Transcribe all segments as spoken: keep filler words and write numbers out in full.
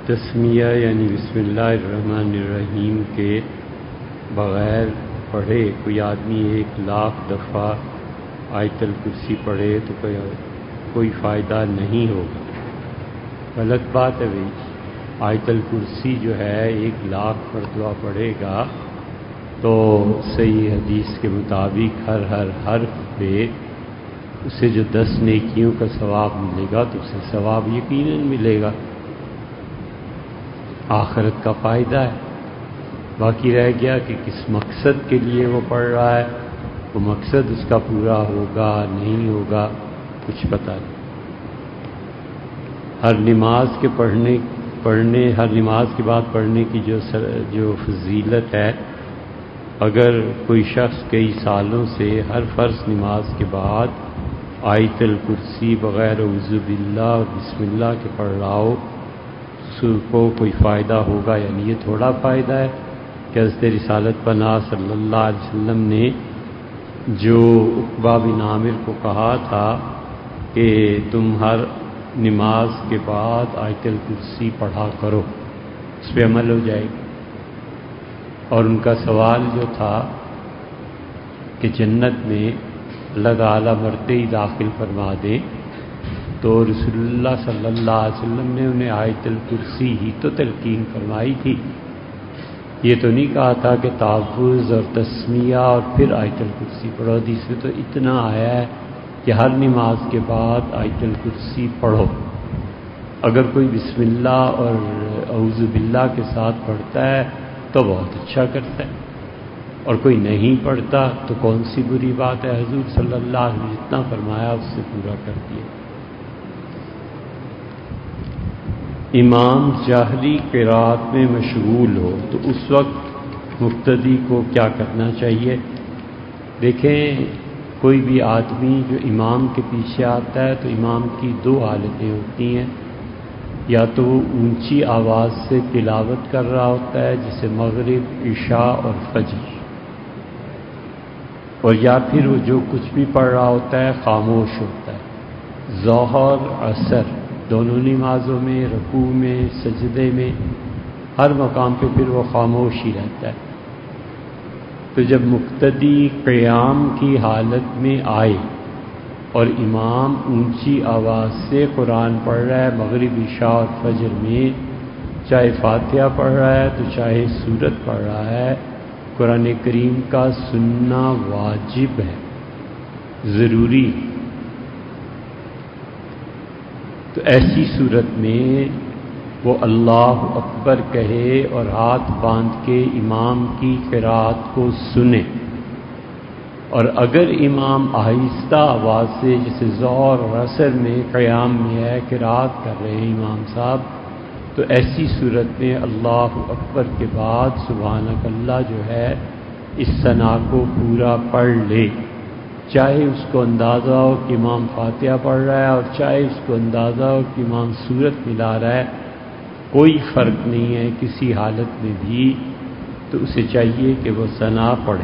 تسمیہ یعنی بسم اللہ الرحمن الرحیم کے بغیر پڑھے کوئی آدمی ایک لاکھ دفعہ آیت الکرسی پڑھے تو کوئی کوئی فائدہ نہیں ہوگا. غلط بات ہے بھائی. آیت الکرسی جو ہے ایک لاکھ مرتبہ پڑھے گا تو صحیح حدیث کے مطابق ہر ہر حرف پہ اسے جو دس نیکیوں کا ثواب ملے گا تو اسے ثواب یقیناً ملے گا. آخرت کا فائدہ ہے. باقی رہ گیا کہ کس مقصد کے لیے وہ پڑھ رہا ہے، وہ مقصد اس کا پورا ہوگا نہیں ہوگا کچھ پتہ نہیں. ہر نماز کے پڑھنے پڑھنے ہر نماز کے بعد پڑھنے کی جو جو فضیلت ہے، اگر کوئی شخص کئی سالوں سے ہر فرض نماز کے بعد آیت الکرسی بغیر اعوذ باللہ بسم اللہ کے پڑھ رہا ہو، اس کو کوئی فائدہ ہوگا. یعنی یہ تھوڑا فائدہ ہے کہ حضرت رسالت پناہ صلی اللہ علیہ وسلم نے جو عقبہ بن عامر کو کہا تھا کہ تم ہر نماز کے بعد آیت الکرسی پڑھا کرو، اس پہ عمل ہو جائے گا. اور ان کا سوال جو تھا کہ جنت میں اللہ تعالیٰ مرتے ہی داخل فرما دیں، تو رسول اللہ صلی اللہ علیہ وسلم نے انہیں آیت الکرسی ہی تو تلقین فرمائی تھی. یہ تو نہیں کہا تھا کہ تحفظ اور تسمیہ اور پھر آیت الکرسی پڑھو. حدیث میں تو اتنا آیا ہے کہ ہر نماز کے بعد آیت الکرسی پڑھو. اگر کوئی بسم اللہ اور اعوذ باللہ کے ساتھ پڑھتا ہے تو بہت اچھا کرتا ہے، اور کوئی نہیں پڑھتا تو کون سی بری بات ہے. حضور صلی اللہ علیہ وسلم جتنا فرمایا اس سے پورا کر دیا. امام جہری قرات میں مشغول ہو تو اس وقت مقتدی کو کیا کرنا چاہیے؟ دیکھیں، کوئی بھی آدمی جو امام کے پیچھے آتا ہے تو امام کی دو حالتیں ہوتی ہیں. یا تو وہ اونچی آواز سے تلاوت کر رہا ہوتا ہے جسے مغرب، عشاء اور فجر، اور یا پھر وہ جو کچھ بھی پڑھ رہا ہوتا ہے خاموش ہوتا ہے. ظہر، عصر دونوں نمازوں میں، رکوع میں، سجدے میں، ہر مقام پہ پھر وہ خاموش ہی رہتا ہے. تو جب مقتدی قیام کی حالت میں آئے اور امام اونچی آواز سے قرآن پڑھ رہا ہے مغرب، عشاء اور فجر میں، چاہے فاتحہ پڑھ رہا ہے تو چاہے سورت پڑھ رہا ہے، قرآن کریم کا سننا واجب ہے، ضروری. تو ایسی صورت میں وہ اللہ اکبر کہے اور ہاتھ باندھ کے امام کی قرات کو سنے. اور اگر امام آہستہ آواز سے جیسے ظہر اور عصر میں قیام میں ہے قرات کر رہے ہیں امام صاحب، تو ایسی صورت میں اللہ اکبر کے بعد سبحانک اللہ جو ہے اس ثنا کو پورا پڑھ لے. چاہے اس کو اندازہ ہو کہ امام فاتحہ پڑھ رہا ہے اور چاہے اس کو اندازہ ہو کہ امام سورت ملا رہا ہے، کوئی فرق نہیں ہے کسی حالت میں بھی. تو اسے چاہیے کہ وہ ثنا پڑھے.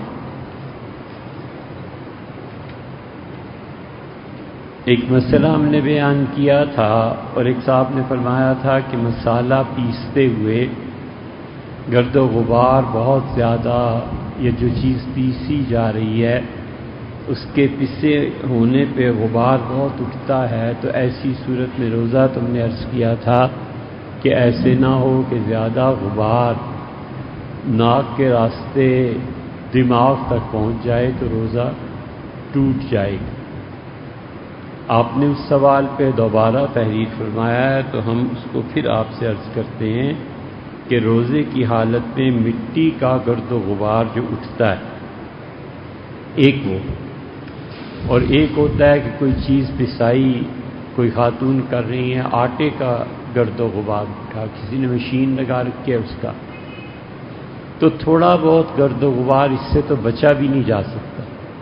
ایک مسئلہ ہم نے بیان کیا تھا اور ایک صاحب نے فرمایا تھا کہ مسالہ پیستے ہوئے گرد و غبار بہت زیادہ، یہ جو چیز پیسی جا رہی ہے اس کے پسے ہونے پہ غبار بہت اٹھتا ہے، تو ایسی صورت میں روزہ تم نے عرض کیا تھا کہ ایسے نہ ہو کہ زیادہ غبار ناک کے راستے دماغ تک پہنچ جائے تو روزہ ٹوٹ جائے گا. آپ نے اس سوال پہ دوبارہ تحریر فرمایا ہے تو ہم اس کو پھر آپ سے عرض کرتے ہیں کہ روزے کی حالت میں مٹی کا گرد و غبار جو اٹھتا ہے، ایک وہ، اور ایک ہوتا ہے کہ کوئی چیز پسائی کوئی خاتون کر رہی ہیں، آٹے کا گرد و غبار اٹھا، کسی نے مشین لگا رکھی ہے اس کا، تو تھوڑا بہت گرد و غبار اس سے تو بچا بھی نہیں جا سکتا.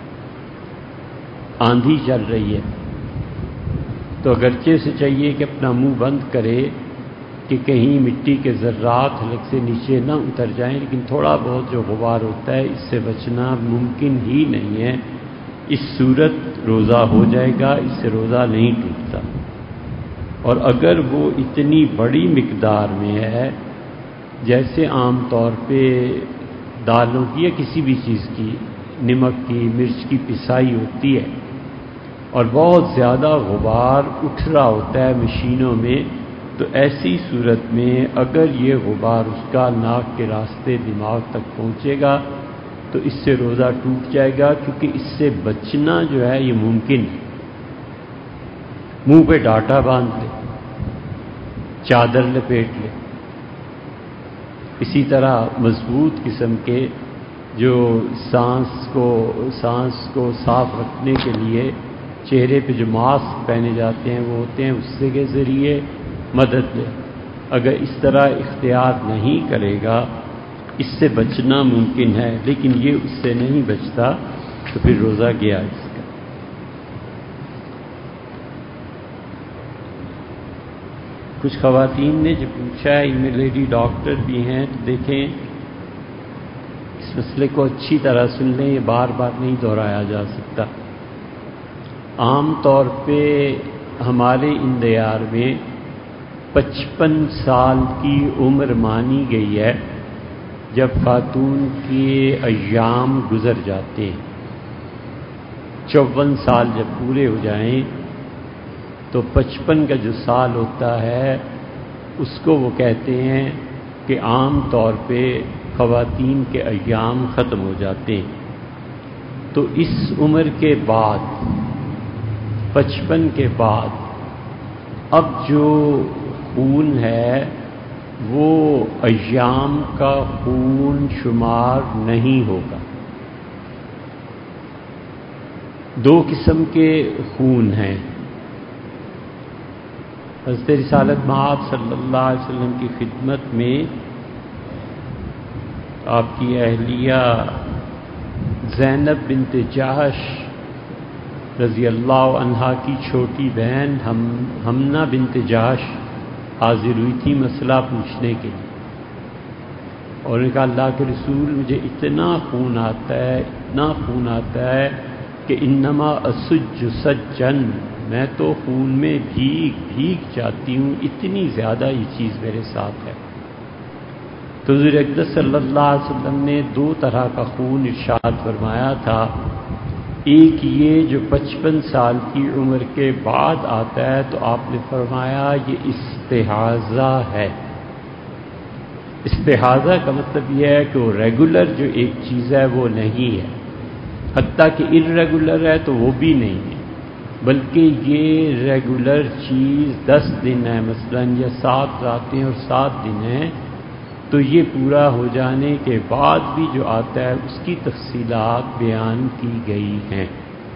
آندھی چل رہی ہے تو اگرچہ سے چاہیے کہ اپنا منہ بند کرے کہ کہیں مٹی کے ذرات حلق سے نیچے نہ اتر جائیں، لیکن تھوڑا بہت جو غبار ہوتا ہے اس سے بچنا ممکن ہی نہیں ہے. اس صورت روزہ ہو جائے گا، اس سے روزہ نہیں ٹوٹتا. اور اگر وہ اتنی بڑی مقدار میں ہے، جیسے عام طور پہ دالوں کی یا کسی بھی چیز کی، نمک کی، مرچ کی پسائی ہوتی ہے اور بہت زیادہ غبار اٹھ رہا ہوتا ہے مشینوں میں، تو ایسی صورت میں اگر یہ غبار اس کا ناک کے راستے دماغ تک پہنچے گا تو اس سے روزہ ٹوٹ جائے گا، کیونکہ اس سے بچنا جو ہے یہ ممکن ہے۔ منہ پہ ڈاٹا باندھ لے، چادر لپیٹ لے، اسی طرح مضبوط قسم کے جو سانس کو سانس کو صاف رکھنے کے لیے چہرے پہ جو ماسک پہنے جاتے ہیں وہ ہوتے ہیں، اس سے کے ذریعے مدد لے۔ اگر اس طرح اختیار نہیں کرے گا اس سے بچنا ممکن ہے، لیکن یہ اس سے نہیں بچتا تو پھر روزہ گیا اس کا۔ کچھ خواتین نے جو پوچھا ہے، ان میں لیڈی ڈاکٹر بھی ہیں، تو دیکھیں اس مسئلے کو اچھی طرح سن لیں، یہ بار بار نہیں دہرایا جا سکتا۔ عام طور پہ ہمارے ان دیار میں پچپن سال کی عمر مانی گئی ہے جب خاتون کے ایام گزر جاتے ہیں۔ چون سال جب پورے ہو جائیں تو پچپن کا جو سال ہوتا ہے اس کو وہ کہتے ہیں کہ عام طور پہ خواتین کے ایام ختم ہو جاتے ہیں۔ تو اس عمر کے بعد، پچپن کے بعد، اب جو خون ہے وہ ایام کا خون شمار نہیں ہوگا۔ دو قسم کے خون ہیں۔ حضرت رسالت مآب صلی اللہ علیہ وسلم کی خدمت میں آپ کی اہلیہ زینب بنت جحش رضی اللہ عنہا کی چھوٹی بہن حمنہ بنت جحش حاضر ہوئی تھی مسئلہ پوچھنے کے لیے، اور انہوں نے کہا اللہ کے رسول مجھے اتنا خون آتا ہے اتنا خون آتا ہے کہ انما اسج سجن، میں تو خون میں بھیگ بھیگ جاتی ہوں، اتنی زیادہ یہ چیز میرے ساتھ ہے۔ تو حضور اقدس صلی اللہ علیہ وسلم نے دو طرح کا خون ارشاد فرمایا تھا، ایک یہ جو پچپن سال کی عمر کے بعد آتا ہے تو آپ نے فرمایا یہ استحاضہ ہے۔ استحاضہ کا مطلب یہ ہے کہ وہ ریگولر جو ایک چیز ہے وہ نہیں ہے، حتیٰ کہ ارریگولر ہے تو وہ بھی نہیں ہے، بلکہ یہ ریگولر چیز دس دن ہے مثلاً، یا سات راتیں اور سات دن ہیں، تو یہ پورا ہو جانے کے بعد بھی جو آتا ہے اس کی تفصیلات بیان کی گئی ہیں۔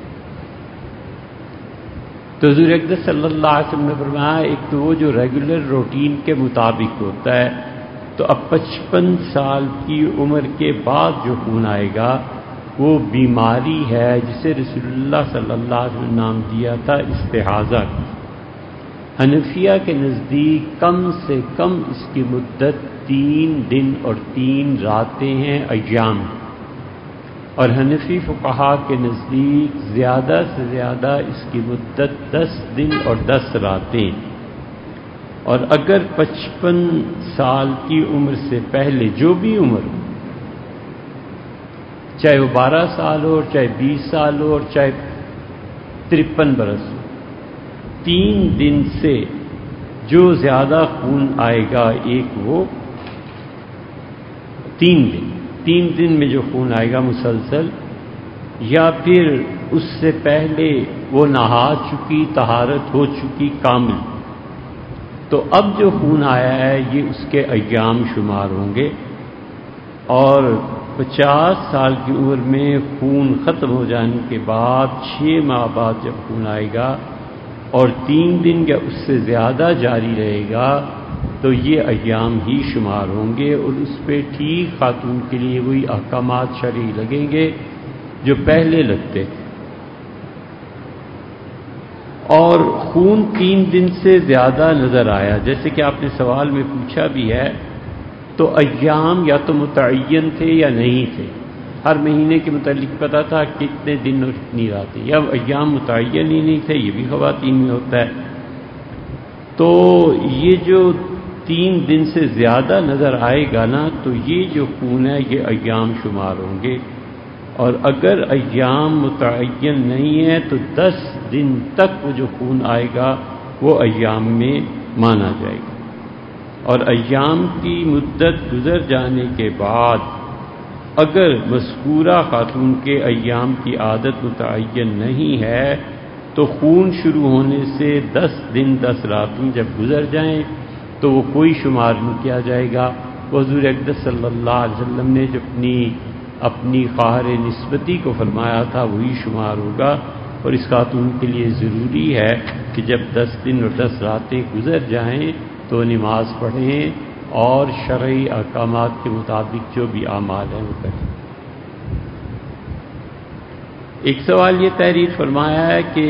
تو حضور اقدس صلی اللہ علیہ وسلم نے فرمایا ایک تو وہ جو ریگولر روٹین کے مطابق ہوتا ہے، تو اب پچپن سال کی عمر کے بعد جو خون آئے گا وہ بیماری ہے جسے رسول اللہ صلی اللہ علیہ وسلم نے نام دیا تھا استحاضہ کی۔ حنفیہ کے نزدیک کم سے کم اس کی مدت تین دن اور تین راتیں ہیں ایام، اور حنفی فقہا کے نزدیک زیادہ سے زیادہ اس کی مدت دس دن اور دس راتیں، اور اگر پچپن سال کی عمر سے پہلے جو بھی عمر ہو، چاہے وہ بارہ سال ہو، چاہے بیس سال ہو، اور چاہے ترپن برس ہو، تین دن سے جو زیادہ خون آئے گا ایک وہ تین دن تین دن میں جو خون آئے گا مسلسل، یا پھر اس سے پہلے وہ نہا چکی، طہارت ہو چکی کامل، تو اب جو خون آیا ہے یہ اس کے ایام شمار ہوں گے۔ اور پچاس سال کی عمر میں خون ختم ہو جانے کے بعد چھ ماہ بعد جب خون آئے گا اور تین دن یا اس سے زیادہ جاری رہے گا تو یہ ایام ہی شمار ہوں گے، اور اس پہ ٹھیک خاتون کے لیے وہی احکامات شرعی لگیں گے جو پہلے لگتے تھے۔ اور خون تین دن سے زیادہ نظر آیا جیسے کہ آپ نے سوال میں پوچھا بھی ہے، تو ایام یا تو متعین تھے یا نہیں تھے، ہر مہینے کے متعلق پتہ تھا کتنے دن اور کتنی راتیں، یا ایام متعین ہی نہیں تھے، یہ بھی خواتین میں ہوتا ہے۔ تو یہ جو تین دن سے زیادہ نظر آئے گا نا تو یہ جو خون ہے یہ ایام شمار ہوں گے، اور اگر ایام متعین نہیں ہے تو دس دن تک وہ جو خون آئے گا وہ ایام میں مانا جائے گا، اور ایام کی مدت گزر جانے کے بعد اگر مذکورہ خاتون کے ایام کی عادت متعین نہیں ہے تو خون شروع ہونے سے دس دن دس راتیں جب گزر جائیں تو وہ کوئی شمار نہیں کیا جائے گا۔ حضور اقدس صلی اللہ علیہ وسلم نے جو اپنی اپنی خواہر نسبتی کو فرمایا تھا وہی شمار ہوگا، اور اس خاتون کے لیے ضروری ہے کہ جب دس دن اور دس راتیں گزر جائیں تو نماز پڑھیں اور شرعی احکامات کے مطابق جو بھی اعمال ہیں وہ کریں۔ ایک سوال یہ تحریر فرمایا ہے کہ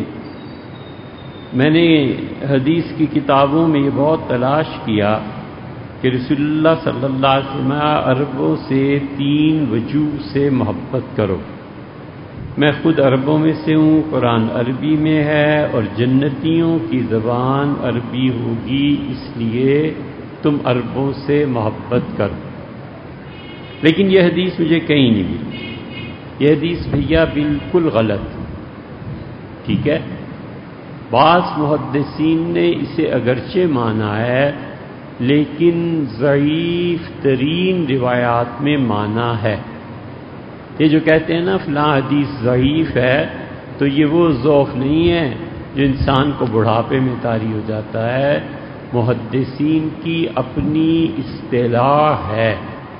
میں نے حدیث کی کتابوں میں یہ بہت تلاش کیا کہ رسول اللہ صلی اللہ علیہ وسلم عربوں سے تین وجوہ سے محبت کرو۔ میں خود عربوں میں سے ہوں، قرآن عربی میں ہے اور جنتیوں کی زبان عربی ہوگی، اس لیے تم عربوں سے محبت کرو۔ لیکن یہ حدیث مجھے کہیں نہیں ملی، یہ حدیث بھیا بالکل غلط، ٹھیک ہے؟ بعض محدثین نے اسے اگرچہ مانا ہے لیکن ضعیف ترین روایات میں مانا ہے۔ یہ جو کہتے ہیں نا فلاں حدیث ضعیف ہے، تو یہ وہ ضعف نہیں ہے جو انسان کو بڑھاپے میں طاری ہو جاتا ہے، محدثین کی اپنی اصطلاح ہے۔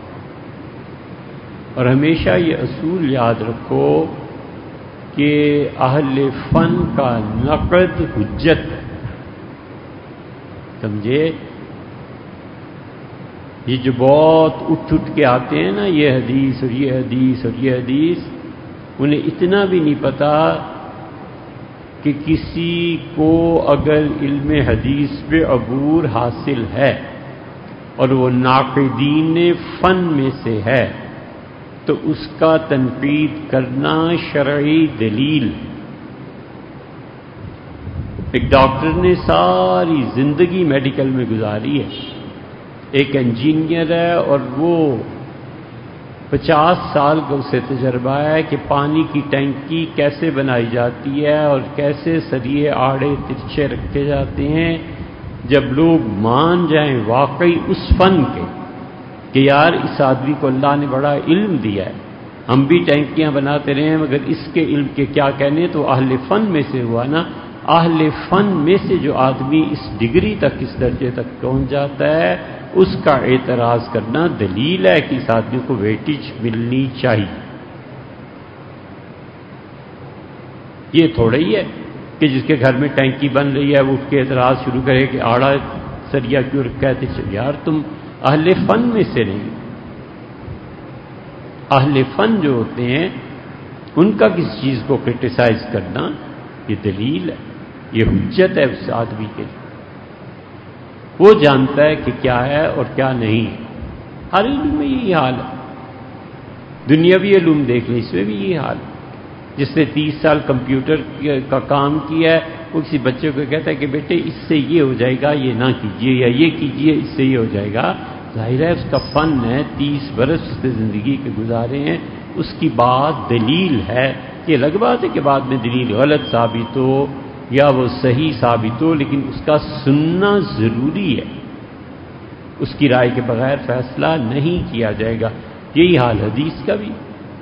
اور ہمیشہ یہ اصول یاد رکھو کہ اہل فن کا نقد حجت، سمجھے؟ یہ جو بہت اٹھ اٹھ کے آتے ہیں نا یہ حدیث اور یہ حدیث اور یہ حدیث، انہیں اتنا بھی نہیں پتا کہ کسی کو اگر علم حدیث پہ عبور حاصل ہے اور وہ ناقدین فن میں سے ہے تو اس کا تنقید کرنا شرعی دلیل۔ ایک ڈاکٹر نے ساری زندگی میڈیکل میں گزاری ہے، ایک انجینئر ہے اور وہ پچاس سال کا اسے تجربہ ہے کہ پانی کی ٹینکی کیسے بنائی جاتی ہے اور کیسے سریے آڑے ترچھے رکھے جاتے ہیں۔ جب لوگ مان جائیں واقعی اس فن کے کہ یار اس آدمی کو اللہ نے بڑا علم دیا ہے، ہم بھی ٹینکیاں بناتے رہے ہیں مگر اس کے علم کے کیا کہنے، تو اہل فن میں سے ہوا نا۔ اہل فن میں سے جو آدمی اس ڈگری تک، اس درجے تک پہنچ جاتا ہے، اس کا اعتراض کرنا دلیل ہے کہ اس آدمی کو ویٹیج ملنی چاہیے۔ یہ تھوڑا ہی ہے کہ جس کے گھر میں ٹینکی بن رہی ہے وہ اٹھ کے اعتراض شروع کرے کہ آڑا سریا کیوں رکھا ہے، تو یار تم اہل فن میں سے نہیں۔ اہل فن جو ہوتے ہیں ان کا کسی چیز کو کرٹیسائز کرنا یہ دلیل ہے، یہ حجت ہے اس آدمی کے لیے۔ وہ جانتا ہے کہ کیا ہے اور کیا نہیں ہے۔ ہر علم میں یہی حال ہے، دنیاوی علوم دیکھ لیں، اس میں بھی یہی حال ہے۔ جس نے تیس سال کمپیوٹر کا کام کیا ہے وہ کسی بچے کو کہتا ہے کہ بیٹے اس سے یہ ہو جائے گا، یہ نہ کیجیے، یا یہ کیجیے اس سے یہ ہو جائے گا، ظاہر ہے اس کا فن ہے، تیس برس اس نے زندگی کے گزارے ہیں، اس کی بات دلیل ہے۔ یہ الگ بات ہے کہ بعد میں دلیل غلط ثابت ہو یا وہ صحیح ثابت ہو، لیکن اس کا سننا ضروری ہے، اس کی رائے کے بغیر فیصلہ نہیں کیا جائے گا۔ یہی حال حدیث کا بھی،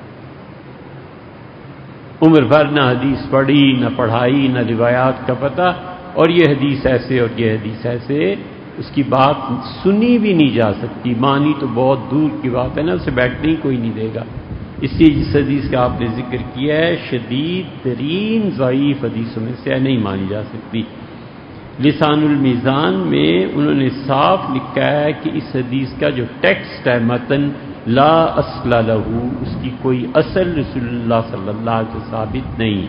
عمر بھر نہ حدیث پڑھی، نہ پڑھائی، نہ روایات کا پتہ، اور یہ حدیث ایسے اور یہ حدیث ایسے، اس کی بات سنی بھی نہیں جا سکتی، مانی تو بہت دور کی بات ہے نا، اسے بیٹھنے ہی کوئی نہیں دے گا۔ اس لیے جس حدیث کا آپ نے ذکر کیا ہے شدید ترین ضعیف حدیثوں میں سے نہیں مانی جا سکتی۔ لسان المیزان میں انہوں نے صاف لکھا ہے کہ اس حدیث کا جو ٹیکسٹ ہے متن لا اصل لہ، اس کی کوئی اصل رسول اللہ صلی اللہ علیہ وسلم ثابت نہیں۔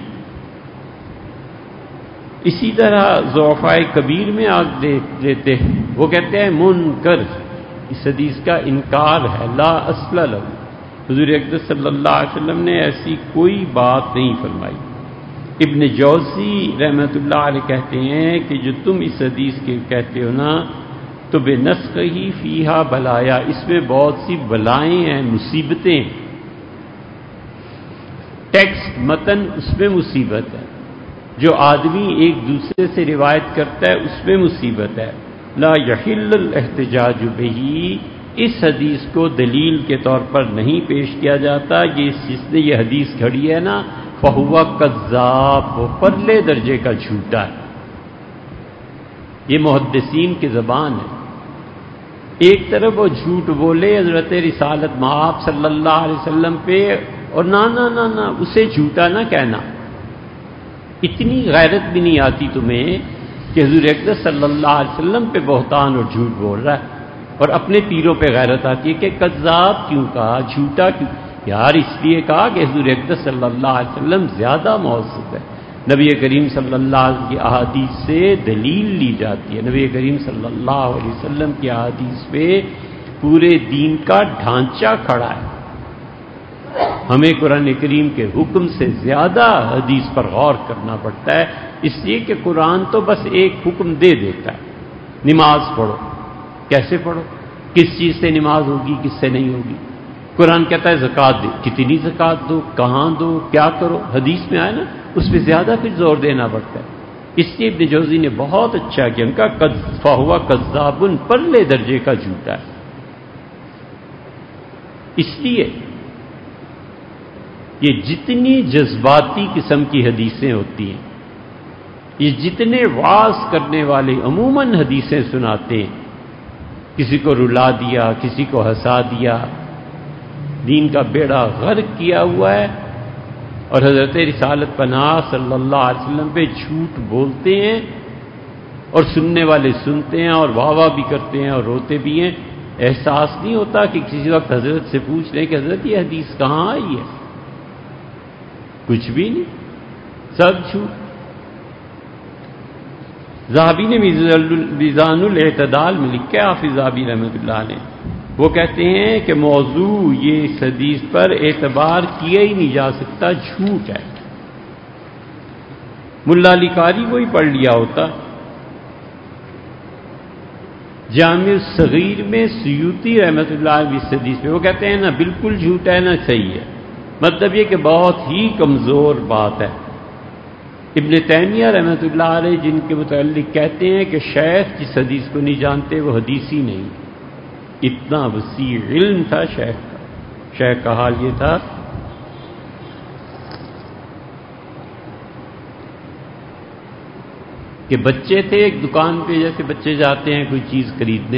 اسی طرح ضعفاء کبیر میں آگ دیکھ لیتے ہیں، وہ کہتے ہیں منکر، اس حدیث کا انکار ہے، لا اصل لہ، حضور اقدس صلی اللہ علیہ وسلم نے ایسی کوئی بات نہیں فرمائی۔ ابن جوزی رحمۃ اللہ علیہ کہتے ہیں کہ جو تم اس حدیث کے کہتے ہو نا تو بے نسخ ہی فیہا بلایا، اس میں بہت سی بلائیں ہیں، مصیبتیں، ٹیکسٹ متن اس میں مصیبت ہے، جو آدمی ایک دوسرے سے روایت کرتا ہے اس میں مصیبت ہے۔ لا یحل الاحتجاج بہی، اس حدیث کو دلیل کے طور پر نہیں پیش کیا جاتا، یہ جس نے یہ حدیث کھڑی ہے نا فہو کذاب، وہ پرلے درجے کا جھوٹا ہے۔ یہ محدثین کی زبان ہے، ایک طرف وہ جھوٹ بولے حضرت رسالت مآب صلی اللہ علیہ وسلم پہ، اور نہ نہ نہ نہ اسے جھوٹا نہ کہنا۔ اتنی غیرت بھی نہیں آتی تمہیں کہ حضور اقدس صلی اللہ علیہ وسلم پہ بہتان اور جھوٹ بول رہا ہے، اور اپنے پیروں پہ غیرت آتی ہے کہ کذاب کیوں کہا، جھوٹا کیوں؟ یار اس لیے کہا کہ حضور اقدس صلی اللہ علیہ وسلم زیادہ موثق ہے، نبی کریم صلی اللہ علیہ وسلم کی احادیث سے دلیل لی جاتی ہے، نبی کریم صلی اللہ علیہ وسلم کی احادیث پہ پورے دین کا ڈھانچہ کھڑا ہے۔ ہمیں قرآن کریم کے حکم سے زیادہ حدیث پر غور کرنا پڑتا ہے، اس لیے کہ قرآن تو بس ایک حکم دے دیتا ہے، نماز پڑھو، کیسے پڑھو، کس چیز سے نماز ہوگی، کس سے نہیں ہوگی۔ قرآن کہتا ہے زکوٰۃ دے، کتنی زکوٰۃ دو، کہاں دو، کیا کرو، حدیث میں آئے نا اس پہ زیادہ پھر زور دینا پڑتا ہے۔ اس لیے ابن جوزی نے بہت اچھا کیا، ان کا فہو کذاب، پرلے درجے کا جھوٹا ہے۔ اس لیے یہ جتنی جذباتی قسم کی حدیثیں ہوتی ہیں، یہ جتنے واعظ کرنے والے عموماً حدیثیں سناتے ہیں، کسی کو رلا دیا، کسی کو ہنسا دیا، دین کا بیڑا غرق کیا ہوا ہے، اور حضرت رسالت پناہ صلی اللہ علیہ وسلم پہ جھوٹ بولتے ہیں، اور سننے والے سنتے ہیں اور واہ واہ بھی کرتے ہیں اور روتے بھی ہیں۔ احساس نہیں ہوتا کہ کسی وقت حضرت سے پوچھ لیں کہ حضرت یہ حدیث کہاں آئی ہے؟ کچھ بھی نہیں، سب جھوٹ۔ ذہبی نے میزان الاعتدال میں لکھا ہے، حافظ ذہبی رحمۃ اللہ علیہ، وہ کہتے ہیں کہ موضوع یہ اس حدیث پر اعتبار کیا ہی نہیں جا سکتا، جھوٹ ہے۔ ملا علی قاری کو ہی پڑھ لیا ہوتا۔ جامع الصغیر میں سیوطی رحمۃ اللہ علیہ اس حدیث پہ وہ کہتے ہیں نہ بالکل جھوٹ ہے نہ صحیح ہے، مطلب یہ کہ بہت ہی کمزور بات ہے۔ ابن تیمیہ رحمۃ اللہ علیہ جن کے متعلق کہتے ہیں کہ شیخ جس حدیث کو نہیں جانتے وہ حدیث ہی نہیں، اتنا وسیع علم تھا شیخ کا۔ شیخ کا حال یہ تھا کہ بچے تھے ایک دکان پہ، جیسے بچے جاتے ہیں کوئی چیز خریدنے،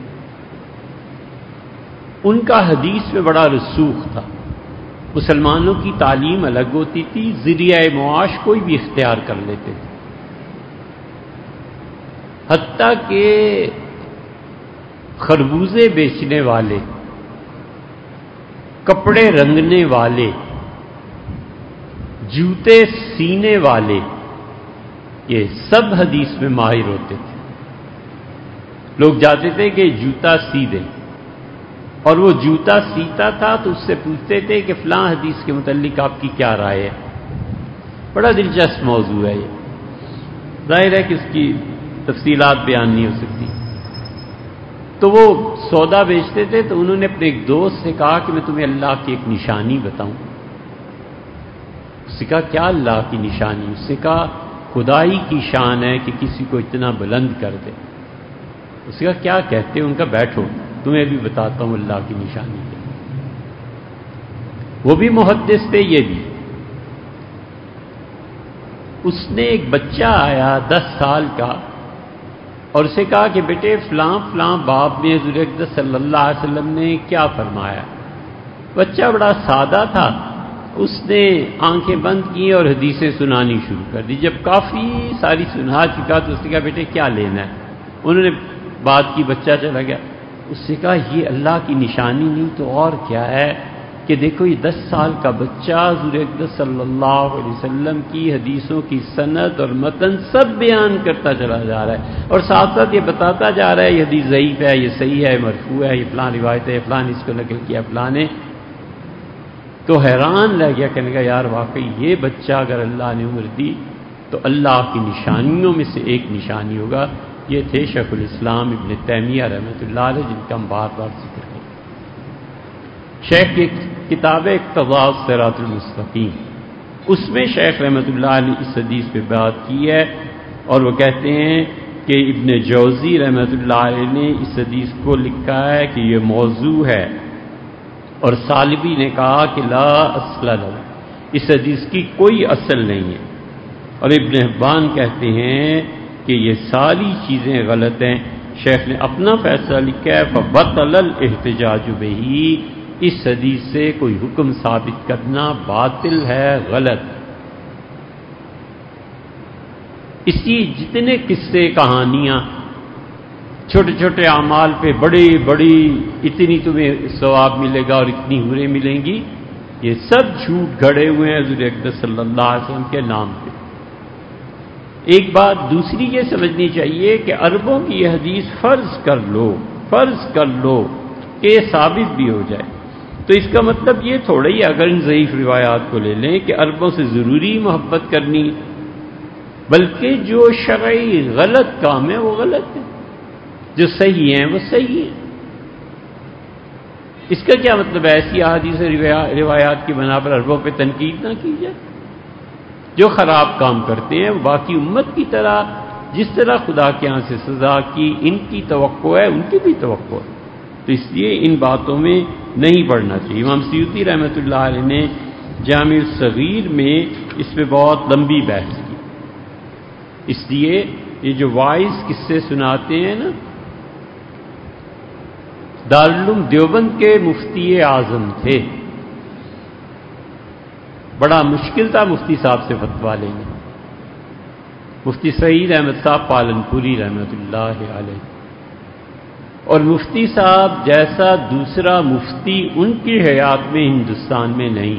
ان کا حدیث میں بڑا رسوخ تھا۔ مسلمانوں کی تعلیم الگ ہوتی تھی، ذریعہ معاش کوئی بھی اختیار کر لیتے تھے، حتیٰ کہ خربوزے بیچنے والے، کپڑے رنگنے والے، جوتے سینے والے، یہ سب حدیث میں ماہر ہوتے تھے۔ لوگ جاتے تھے کہ جوتا سی دیں، اور وہ جوتا سیتا تھا تو اس سے پوچھتے تھے کہ فلاں حدیث کے متعلق آپ کی کیا رائے ہے۔ بڑا دلچسپ موضوع ہے یہ، ظاہر ہے کہ اس کی تفصیلات بیان نہیں ہو سکتی۔ تو وہ سودا بیچتے تھے، تو انہوں نے اپنے ایک دوست سے کہا کہ میں تمہیں اللہ کی ایک نشانی بتاؤں۔ اس نے کہا کیا اللہ کی نشانی؟ اس نے کہا خدائی کی شان ہے کہ کسی کو اتنا بلند کر دے۔ اس نے کہا کیا کہتے ہیں؟ ان کا بیٹھو تمہیں بھی بتاتا ہوں اللہ کی نشانی ہے۔ وہ بھی محدث تھے، یہ بھی۔ اس نے ایک بچہ آیا دس سال کا، اور اسے کہا کہ بیٹے فلاں فلاں باب میں حضور اقدس صلی اللہ علیہ وسلم نے کیا فرمایا؟ بچہ بڑا سادہ تھا، اس نے آنکھیں بند کی اور حدیثیں سنانی شروع کر دی۔ جب کافی ساری سنا چکا تو اس نے کہا بیٹے کیا لینا ہے؟ انہوں نے بات کی، بچہ چلا گیا۔ اس سے کہا یہ اللہ کی نشانی نہیں تو اور کیا ہے کہ دیکھو یہ دس سال کا بچہ حضور اقدس صلی اللہ علیہ وسلم کی حدیثوں کی سند اور متن سب بیان کرتا چلا جا رہا ہے، اور ساتھ ساتھ یہ بتاتا جا رہا ہے یہ حدیث ضعیف ہے، یہ صحیح ہے، مرفوع ہے، یہ فلاں روایت ہے، فلاں اس کو نقل کیا فلاں نے۔ تو حیران رہ گیا، کہنے کا یار واقعی یہ بچہ اگر اللہ نے عمر دی تو اللہ کی نشانیوں میں سے ایک نشانی ہوگا۔ یہ تھے شیخ الاسلام ابن تیمیہ رحمۃ اللہ علیہ، جن کا ہم بار بار ذکر کریں۔ شیخ کی کتاب اقتضاء الصراط المستقیم، اس میں شیخ رحمۃ اللہ علیہ اس حدیث پہ بات کی ہے، اور وہ کہتے ہیں کہ ابن جوزی رحمۃ اللہ علیہ نے اس حدیث کو لکھا ہے کہ یہ موضوع ہے، اور سالبی نے کہا کہ لا اصل لہ، اس حدیث کی کوئی اصل نہیں ہے، اور ابن حبان کہتے ہیں کہ یہ ساری چیزیں غلط ہیں۔ شیخ نے اپنا فیصلہ لکھا ہے فبطل الاحتجاج بہ، اس حدیث سے کوئی حکم ثابت کرنا باطل ہے، غلط۔ اسی جتنے قصے کہانیاں چھوٹے چھوٹے اعمال پہ بڑی بڑی اتنی تمہیں ثواب ملے گا اور اتنی حوریں ملیں گی، یہ سب جھوٹ گھڑے ہوئے ہیں حضور اقدس صلی اللہ علیہ وسلم کے نام پہ۔ ایک بات دوسری یہ سمجھنی چاہیے کہ عربوں کی یہ حدیث فرض کر لو فرض کر لو کہ یہ ثابت بھی ہو جائے، تو اس کا مطلب یہ تھوڑا ہی اگر ان ضعیف روایات کو لے لیں کہ عربوں سے ضروری محبت کرنی، بلکہ جو شرعی غلط کام ہے وہ غلط ہے، جو صحیح ہیں وہ صحیح ہیں۔ اس کا کیا مطلب ہے ایسی احادیث روایات کی بنا پر عربوں پہ تنقید نہ کی جائے؟ جو خراب کام کرتے ہیں وہ باقی امت کی طرح، جس طرح خدا کے ہاں سے سزا کی ان کی توقع ہے، ان کی بھی توقع ہے، تو اس لیے ان باتوں میں نہیں پڑنا چاہیے۔ امام سیوطی رحمۃ اللہ علیہ نے جامع الصغیر میں اس پہ بہت لمبی بحث کی، اس لیے یہ جو وائز قصے سناتے ہیں نا، دارالعلوم دیوبند کے مفتی اعظم تھے، بڑا مشکل تھا مفتی صاحب سے فتویٰ لینا، مفتی سعید احمد صاحب پالنپوری رحمۃ اللہ علیہ، اور مفتی صاحب جیسا دوسرا مفتی ان کی حیات میں ہندوستان میں نہیں،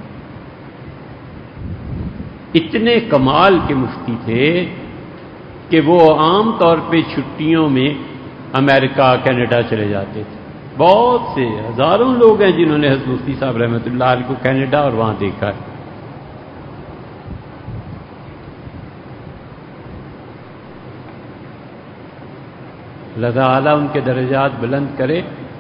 اتنے کمال کے مفتی تھے کہ وہ عام طور پہ چھٹیوں میں امریکہ کینیڈا چلے جاتے تھے۔ بہت سے ہزاروں لوگ ہیں جنہوں نے حضرت مفتی صاحب رحمۃ اللہ علیہ کو کینیڈا اور وہاں دیکھا ہے۔ اللہ تعالیٰ ان کے درجات بلند کرے۔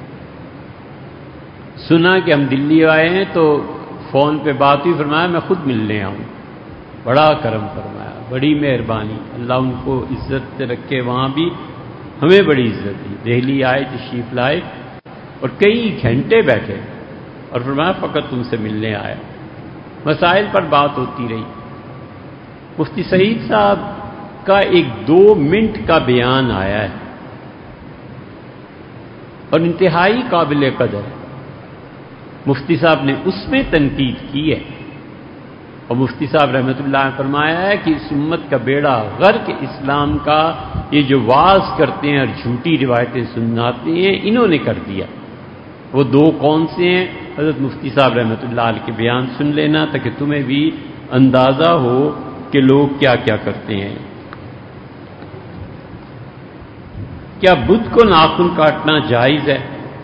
سنا کہ ہم دلی آئے ہیں تو فون پہ بات ہوئی، فرمایا میں خود ملنے آؤں، بڑا کرم فرمایا، بڑی مہربانی، اللہ ان کو عزت سے رکھے، وہاں بھی ہمیں بڑی عزت دی۔ دہلی آئے، تشریف لائے اور کئی گھنٹے بیٹھے اور فرمایا فقط تم سے ملنے آیا، مسائل پر بات ہوتی رہی۔ مفتی سعید صاحب کا ایک دو منٹ کا بیان آیا ہے اور انتہائی قابل قدر ہے، مفتی صاحب نے اس میں تنقید کی ہے، اور مفتی صاحب رحمۃ اللہ نے فرمایا ہے کہ اس امت کا بیڑا غرق اسلام کا یہ جو واز کرتے ہیں اور جھوٹی روایتیں سناتے ہیں انہوں نے کر دیا۔ وہ دو کون سے ہیں؟ حضرت مفتی صاحب رحمۃ اللہ علیہ کے بیان سن لینا تاکہ تمہیں بھی اندازہ ہو کہ لوگ کیا کیا کرتے ہیں۔ کیا بدھ کو ناخن کاٹنا جائز ہے؟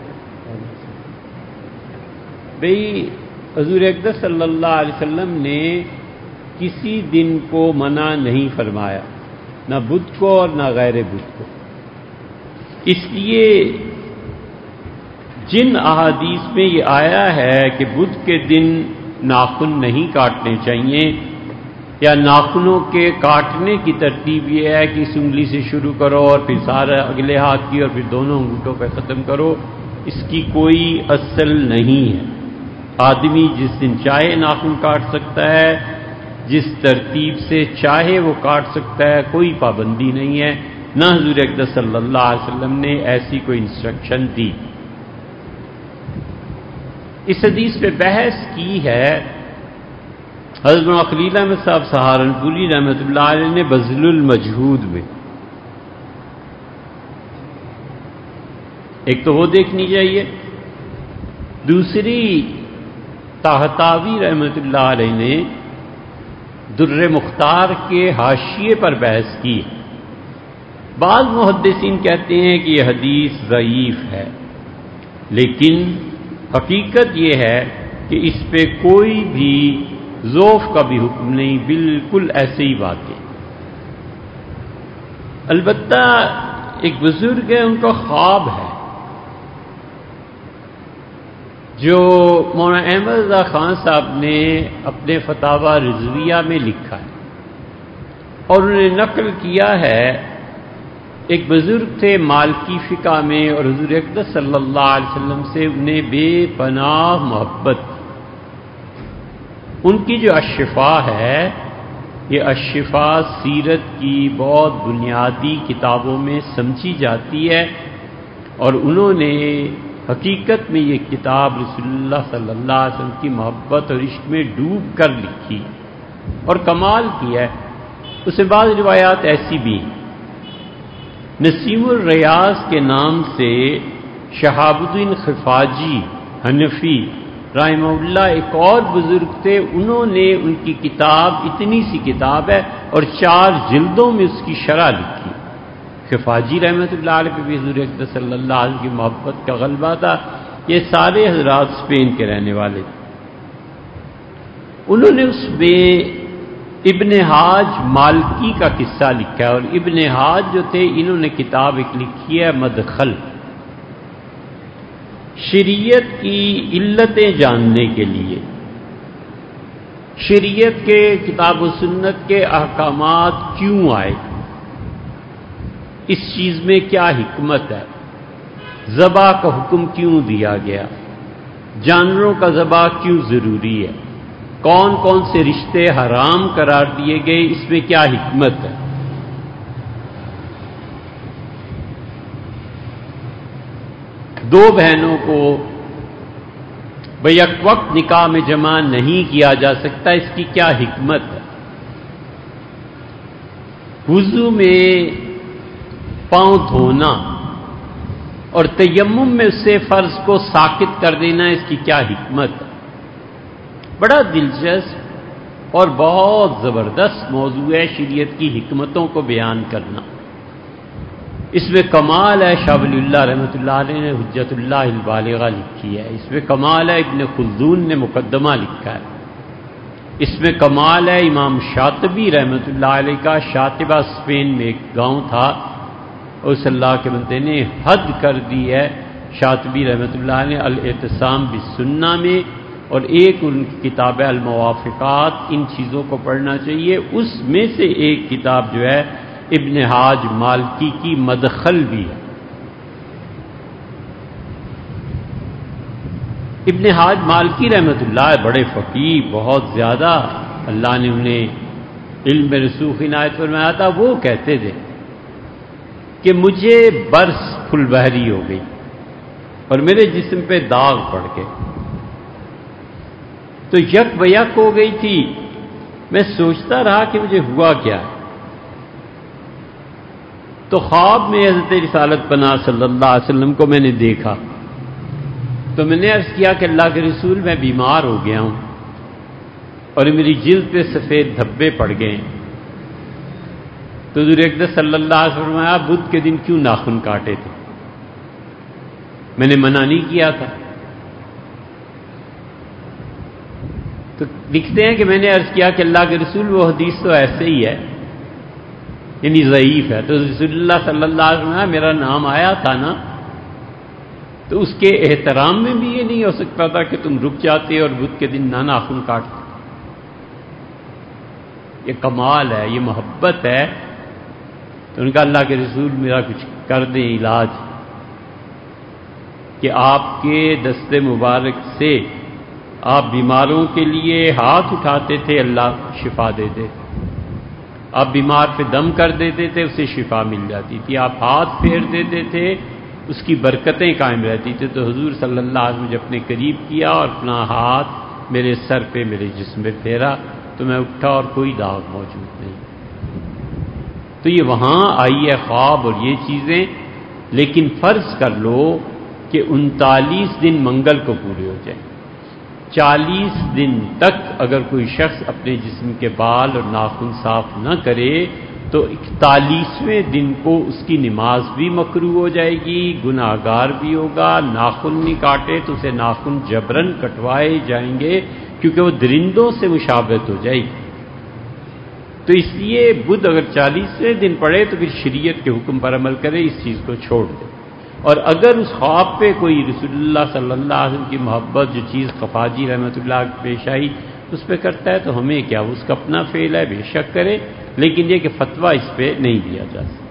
بھئی حضور اقدس صلی اللہ علیہ وسلم نے کسی دن کو منع نہیں فرمایا، نہ بدھ کو اور نہ غیر بدھ کو، اس لیے جن احادیث میں یہ آیا ہے کہ بدھ کے دن ناخن نہیں کاٹنے چاہیے، یا ناخنوں کے کاٹنے کی ترتیب یہ ہے کہ اس انگلی سے شروع کرو اور پھر سارا اگلے ہاتھ کی اور پھر دونوں انگوٹھوں پہ ختم کرو، اس کی کوئی اصل نہیں ہے۔ آدمی جس دن چاہے ناخن کاٹ سکتا ہے، جس ترتیب سے چاہے وہ کاٹ سکتا ہے، کوئی پابندی نہیں ہے، نہ حضور اقدس صلی اللہ علیہ وسلم نے ایسی کوئی انسٹرکشن دی۔ اس حدیث پہ بحث کی ہے حضرت خلیل احمد صاحب سہارنپوری رحمۃ اللہ علیہ نے بذل المجہود میں۔ ایک تو وہ دیکھنی چاہیے، دوسری طحطاوی رحمۃ اللہ علیہ نے در مختار کے حاشیے پر بحث کی۔ بعض محدثین کہتے ہیں کہ یہ حدیث ضعیف ہے، لیکن حقیقت یہ ہے کہ کہ اس پہ کوئی بھی ذوف کا بھی حکم نہیں، بالکل ایسے ہی واقع۔ البتہ ایک بزرگ ہے، ان کا خواب ہے جو مولانا احمد رضا خان صاحب نے اپنے فتاوی رضویہ میں لکھا ہے، اور انہوں نے نقل کیا ہے۔ ایک بزرگ تھے مالکی فقہ میں، اور حضور اقدس صلی اللہ علیہ وسلم سے انہیں بے پناہ محبت۔ ان کی جو الشفا ہے، یہ الشفا سیرت کی بہت بنیادی کتابوں میں سمجھی جاتی ہے، اور انہوں نے حقیقت میں یہ کتاب رسول اللہ صلی اللہ علیہ وسلم کی محبت اور عشق میں ڈوب کر لکھی اور کمال کیا ہے۔ اس میں بعض روایات ایسی بھی ہیں۔ نسیم الریاض کے نام سے شہاب الدین خفاجی حنفی رحمہ اللہ ایک اور بزرگ تھے، انہوں نے ان کی کتاب، اتنی سی کتاب ہے اور چار جلدوں میں اس کی شرح لکھی۔ خفاجی رحمۃ اللہ علیہ پہ بھی حضور اقدس صلی اللہ علیہ وسلم کی محبت کا غلبہ تھا۔ یہ سارے حضرات اسپین کے رہنے والے تھے۔ انہوں نے اس میں ابن حاج مالکی کا قصہ لکھا ہے، اور ابن حاج جو تھے انہوں نے کتاب ایک لکھی ہے مدخل، شریعت کی علتیں جاننے کے لیے، شریعت کے کتاب و سنت کے احکامات کیوں آئے، اس چیز میں کیا حکمت ہے، ذبح کا حکم کیوں دیا گیا، جانوروں کا ذبح کیوں ضروری ہے، کون کون سے رشتے حرام قرار دیے گئے، اس میں کیا حکمت ہے۔ دو بہنوں کو بیک وقت نکاح میں جمع نہیں کیا جا سکتا، اس کی کیا حکمت ہے۔ وضو میں پاؤں دھونا اور تیمم میں اس سے فرض کو ساقط کر دینا، اس کی کیا حکمت ہے۔ بڑا دلچسپ اور بہت زبردست موضوع ہے شریعت کی حکمتوں کو بیان کرنا۔ اس میں کمال ہے، شاہ ولی اللہ رحمۃ اللہ علیہ نے حجت اللہ البالغہ لکھی ہے، اس میں کمال ہے، ابن خلدون نے مقدمہ لکھا ہے، اس میں کمال ہے، امام شاطبی رحمۃ اللہ علیہ کا، شاطبہ اسپین میں ایک گاؤں تھا، اور صلی اللہ کے بندے نے حد کر دی ہے، شاطبی رحمۃ اللہ نے الاعتصام بالسنہ میں، اور ایک ان کی کتاب ہے الموافقات، ان چیزوں کو پڑھنا چاہیے۔ اس میں سے ایک کتاب جو ہے ابن حاج مالکی کی مدخل بھی ہے۔ ابن حاج مالکی رحمۃ اللہ بڑے فقیہ، بہت زیادہ اللہ نے انہیں علم میں رسوخ عنایت فرمایا تھا۔ وہ کہتے تھے کہ مجھے برس پھل بہری ہو گئی اور میرے جسم پہ داغ پڑ گئے، تو یک بیک ہو گئی تھی، میں سوچتا رہا کہ مجھے ہوا کیا ہے، تو خواب میں حضرت رسالت پناہ صلی اللہ علیہ وسلم کو میں نے دیکھا، تو میں نے عرض کیا کہ اللہ کے رسول میں بیمار ہو گیا ہوں اور میری جلد پہ سفید دھبے پڑ گئے ہیں۔ تو حضور اقدس صلی اللہ علیہ وسلم فرمایا بدھ کے دن کیوں ناخن کاٹے تھے، میں نے منع نہیں کیا تھا۔ تو لکھتے ہیں کہ میں نے عرض کیا کہ اللہ کے رسول وہ حدیث تو ایسے ہی ہے، یعنی ضعیف ہے۔ تو رسول اللہ صلی اللہ علیہ وسلم میرا نام آیا تھا نا، تو اس کے احترام میں بھی یہ نہیں ہو سکتا تھا کہ تم رک جاتے اور بدھ کے دن نہ ناخن کاٹتے۔ یہ کمال ہے، یہ محبت ہے۔ تو ان کا اللہ کے رسول میرا کچھ کر دیں علاج، کہ آپ کے دست مبارک سے آپ بیماروں کے لیے ہاتھ اٹھاتے تھے، اللہ شفا دیتے، آپ بیمار پہ دم کر دیتے تھے، اسے شفا مل جاتی تھی، آپ ہاتھ پھیر دیتے تھے، اس کی برکتیں قائم رہتی تھی۔ تو حضور صلی اللہ علیہ وسلم مجھے اپنے قریب کیا اور اپنا ہاتھ میرے سر پہ، میرے جسم پہ پھیرا، تو میں اٹھا اور کوئی داغ موجود نہیں۔ تو یہ وہاں آئی ہے خواب اور یہ چیزیں، لیکن فرض کر لو کہ انتالیس دن منگل کو پورے ہو جائیں، چالیس دن تک اگر کوئی شخص اپنے جسم کے بال اور ناخن صاف نہ کرے تو اکتالیسویں دن کو اس کی نماز بھی مکروہ ہو جائے گی، گناہ گار بھی ہوگا، ناخن نہیں کاٹے تو اسے ناخن جبرن کٹوائے جائیں گے کیونکہ وہ درندوں سے مشابہت ہو جائے گی۔ تو اس لیے بدھ اگر چالیسویں دن پڑے تو پھر شریعت کے حکم پر عمل کرے، اس چیز کو چھوڑ دے۔ اور اگر اس خواب پہ کوئی رسول اللہ صلی اللہ علیہ وسلم کی محبت جو چیز خفاجی رحمۃ اللہ پیش آئی اس پہ کرتا ہے تو ہمیں کیا، اس کا اپنا فعل ہے، بے شک کرے، لیکن یہ کہ فتویٰ اس پہ نہیں دیا جا سکتا۔